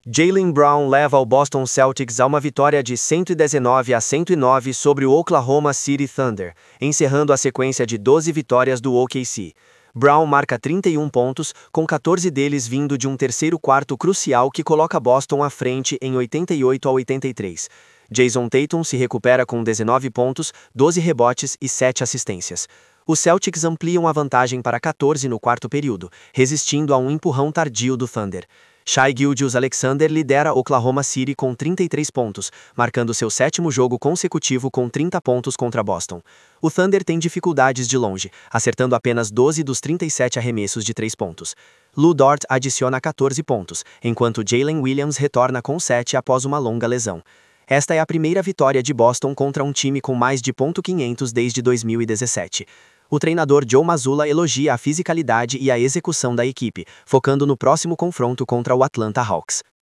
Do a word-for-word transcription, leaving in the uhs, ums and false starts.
Jaylen Brown leva o Boston Celtics a uma vitória de cento e dezenove a cento e nove sobre o Oklahoma City Thunder, encerrando a sequência de doze vitórias do O K C. Brown marca trinta e um pontos, com quatorze deles vindo de um terceiro quarto crucial que coloca Boston à frente em oitenta e oito a oitenta e três. Jason Tatum se recupera com dezenove pontos, doze rebotes e sete assistências. Os Celtics ampliam a vantagem para quatorze no quarto período, resistindo a um empurrão tardio do Thunder. Shai Gilgeous-Alexander lidera Oklahoma City com trinta e três pontos, marcando seu sétimo jogo consecutivo com trinta pontos contra Boston. O Thunder tem dificuldades de longe, acertando apenas doze dos trinta e sete arremessos de três pontos. Lu Dort adiciona quatorze pontos, enquanto Jalen Williams retorna com sete após uma longa lesão. Esta é a primeira vitória de Boston contra um time com mais de ponto quinhentos desde dois mil e dezessete. O treinador Joe Mazzulla elogia a fisicalidade e a execução da equipe, focando no próximo confronto contra o Atlanta Hawks.